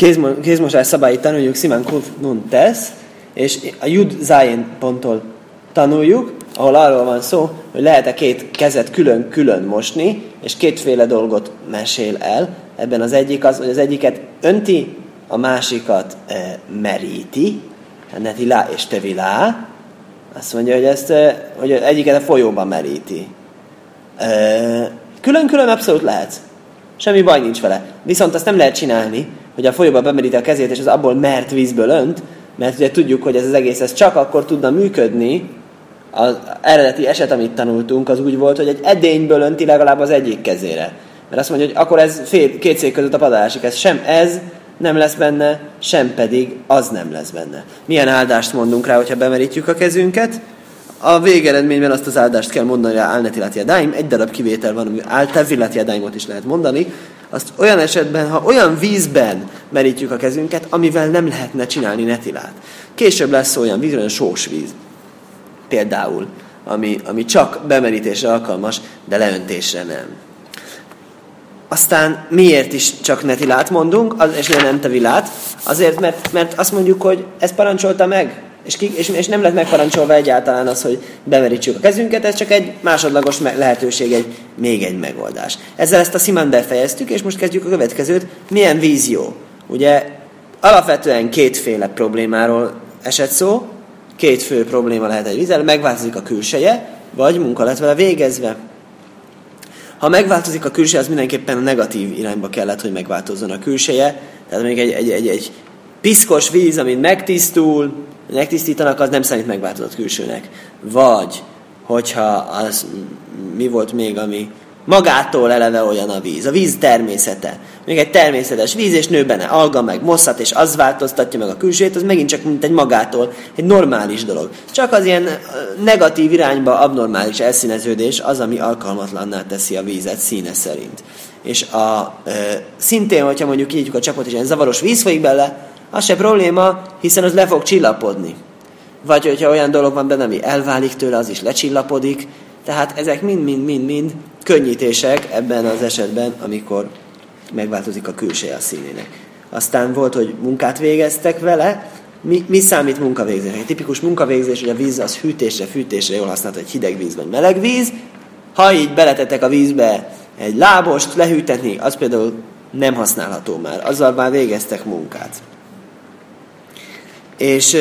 kézmosás szabályt tanuljuk Simán Kuf Nun Tesz, és a Jud Zayin ponttól tanuljuk, ahol arról van szó, hogy lehet-e két kezet külön-külön mosni, és kétféle dolgot mesél el. Ebben az egyik az, hogy az egyiket önti, a másikat meríti, netilá és tevilá. Azt mondja, hogy egyiket a folyóban meríti. Külön-külön abszolút lehet. Semmi baj nincs vele. Viszont azt nem lehet csinálni, hogy a folyóba bemeríti a kezét, és az abból mert vízből önt, mert ugye tudjuk, hogy ez az egész ez csak akkor tudna működni. Az eredeti eset, amit tanultunk, az úgy volt, hogy egy edényből önti legalább az egyik kezére. Mert azt mondja, hogy akkor ez két szék között a padlásig, ez sem ez nem lesz benne, sem pedig az nem lesz benne. Milyen áldást mondunk rá, hogyha bemerítjük a kezünket? A végeredményben azt az áldást kell mondani rá álnetiláti adáim, egy darab kivétel van, ami álteviláti adáimot is lehet mondani. Azt olyan esetben, ha olyan vízben merítjük a kezünket, amivel nem lehetne csinálni netilát. Később lesz olyan víz, olyan sós víz. Például, ami csak bemerítésre alkalmas, de leöntésre nem. Aztán miért is csak netilát mondunk, és nem tevilát? Azért, mert azt mondjuk, hogy ez parancsolta meg, és nem lett megparancsolva egyáltalán az, hogy bemerítsük a kezünket, ez csak egy másodlagos lehetőség, még egy megoldás. Ezzel ezt a szimán befejeztük, és most kezdjük a következőt. Milyen víz jó? Ugye alapvetően kétféle problémáról esett szó, két fő probléma lehet egy vízzel, megváltozik a külseje, vagy munka lett vele végezve. Ha megváltozik a külseje, az mindenképpen a negatív irányba kellett, hogy megváltozzon a külseje. Tehát még egy piszkos víz, amit megtisztítanak, az nem számít megváltozott külsőnek. Vagy, hogyha az, mi volt még, ami magától eleve olyan a víz. A víz természete. Még egy természetes víz, és nő benne alga, meg mosszat, és az változtatja meg a külsőjét, az megint csak mint egy magától, egy normális dolog. Csak az ilyen negatív irányba abnormális elszíneződés az, ami alkalmatlanná teszi a vízet színe szerint. És szintén, hogyha mondjuk kinyitjuk a csapot, és ilyen zavaros víz folyik bele, az se probléma, hiszen az le fog csillapodni. Vagy hogyha olyan dolog van benne, ami elválik tőle, az is lecsillapodik. Tehát ezek mind könnyítések ebben az esetben, amikor megváltozik a külseje a színének. Aztán volt, hogy munkát végeztek vele. Mi számít munkavégzésnek? Egy tipikus munkavégzés, hogy a víz az fűtésre jól használható, egy hideg víz vagy meleg víz. Ha így beletettek a vízbe egy lábost lehűtetni, az például nem használható már. Azzal már végeztek munkát. És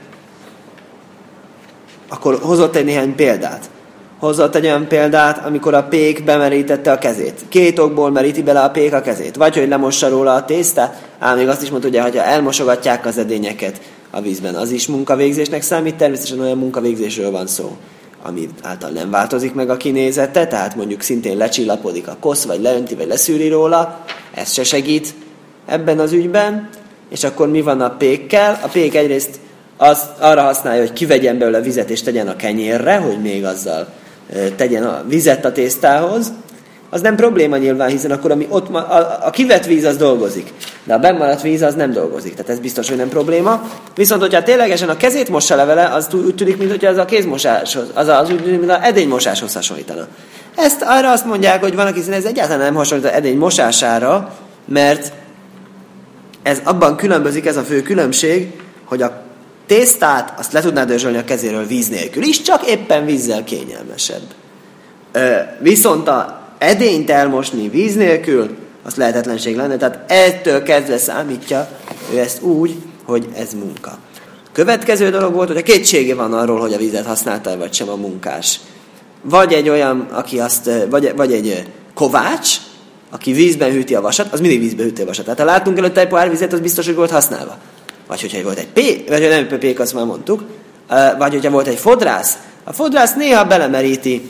akkor hozott egy néhány példát. Hozott egy olyan példát, amikor a pék bemerítette a kezét. Két okból meríti bele a pék a kezét. Vagy, hogy lemossa róla a tésztát, ám még azt is mondta, hogy ha elmosogatják az edényeket a vízben, az is munkavégzésnek számít. Természetesen olyan munkavégzésről van szó, ami által nem változik meg a kinézete, tehát mondjuk szintén lecsillapodik a kosz, vagy leönti, vagy leszűri róla. Ez se segít ebben az ügyben. És akkor mi van a pékkel? A pék egyrészt arra használja, hogy kivegyen belőle a vizet és tegyen a kenyérre, hogy még azzal tegyen a vizet a tésztához. Az nem probléma nyilván, hiszen akkor a kivett víz az dolgozik, de a bennmaradt víz az nem dolgozik. Tehát ez biztos, hogy nem probléma. Viszont, hogyha ténylegesen a kezét mossa le vele, az úgy tűnik, mintha az a kézmosáshoz, az úgy tűnik, mint az edénymosáshoz hasonlítana. Ezt arra azt mondják, hogy van, aki szerint ez egyáltalán nem hasonlít az edény mosására, mert ez abban különbözik, ez a fő különbség, hogy a tésztát azt le tudnád dörzsölni a kezéről víz nélkül is, csak éppen vízzel kényelmesebb. Viszont a edényt elmosni víz nélkül, az lehetetlenség lenne, tehát ettől kezdve számítja ő ezt úgy, hogy ez munka. Következő dolog volt, hogy a kétsége van arról, hogy a vízet használta vagy sem a munkás. Vagy egy olyan, aki vagy egy kovács, aki vízben hűti a vasat, az mindig vízben hűti a vasat. Tehát ha láttunk előtte egy pohár vizet, az biztos, hogy volt használva. Vagy hogyha volt egy pék, vagy nem pék, azt már mondtuk, vagy hogyha volt egy fodrász, a fodrász néha belemeríti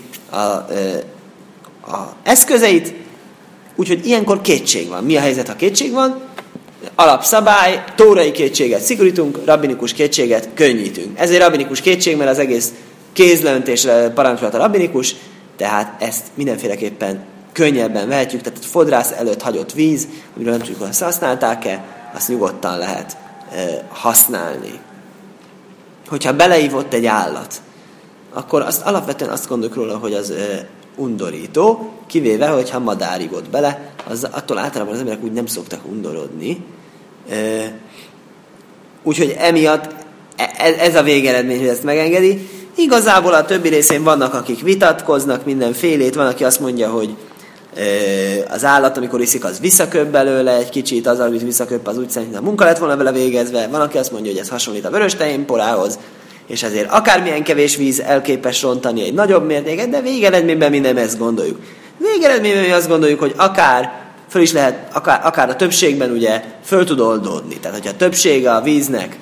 a eszközeit, úgyhogy ilyenkor kétség van. Mi a helyzet, ha kétség van? Alapszabály, tórai kétséget szigorítunk, rabbinikus kétséget könnyítünk. Ez egy rabbinikus kétség, mert az egész kézleöntésre parancsolat a rabbinikus, tehát ezt mindenféleképpen könnyebben vehetjük, tehát a fodrász előtt hagyott víz, amiről nem tudjuk, hogy azt használták-e, azt nyugodtan lehet használni. Hogyha beleívott egy állat, akkor alapvetően azt gondoljuk róla, hogy az undorító, kivéve, hogyha madár ivott bele, attól általában az emberek úgy nem szoktak undorodni, Úgyhogy emiatt ez a végeredmény, hogy ezt megengedi. Igazából a többi részén vannak, akik vitatkoznak mindenfélét, van, aki azt mondja, hogy az állat, amikor iszik, az visszaköp belőle egy kicsit, az, amit visszaköp, az úgy szerint a munka lett volna vele végezve, van, aki azt mondja, hogy ez hasonlít a vörös tejénporához, és ezért akármilyen kevés víz elképes rontani egy nagyobb mértéket, de végeredményben mi nem ezt gondoljuk. Végeredményben mi azt gondoljuk, hogy föl is lehet, akár a többségben ugye föl tud oldódni. Tehát, hogyha a többsége a víznek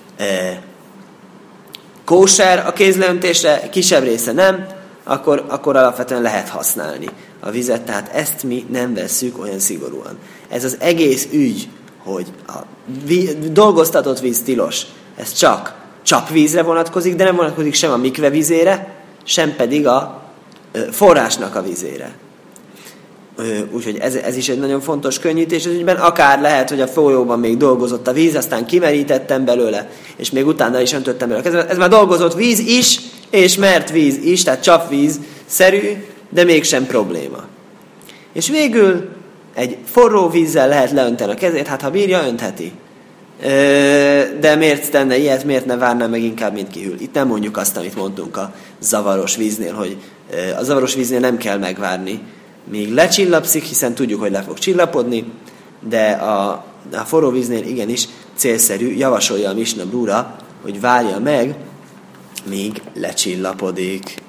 kóser a kézleöntésre, kisebb része nem, akkor alapvetően lehet használni a vizet, tehát ezt mi nem vesszük olyan szigorúan. Ez az egész ügy, hogy a dolgoztatott víz tilos, ez csak csapvízre vonatkozik, de nem vonatkozik sem a mikve vizére, sem pedig a forrásnak a vizére. Úgyhogy ez is egy nagyon fontos könnyítés az ügyben. Akár lehet, hogy a folyóban még dolgozott a víz, aztán kimerítettem belőle, és még utána is öntöttem belőle. Ez már dolgozott víz is, és mert víz is, tehát csapvíz-szerű, de mégsem probléma. És végül egy forró vízzel lehet leönteni a kezét, hát ha bírja, öntheti. De miért tenne ilyet, miért ne várná meg inkább, mint kihűl? Itt nem mondjuk azt, amit mondtunk a zavaros víznél, hogy a zavaros víznél nem kell megvárni, míg lecsillapszik, hiszen tudjuk, hogy le fog csillapodni, de a forró víznél igenis célszerű, javasolja a Misna Brura, hogy várja meg, míg lecsillapodik.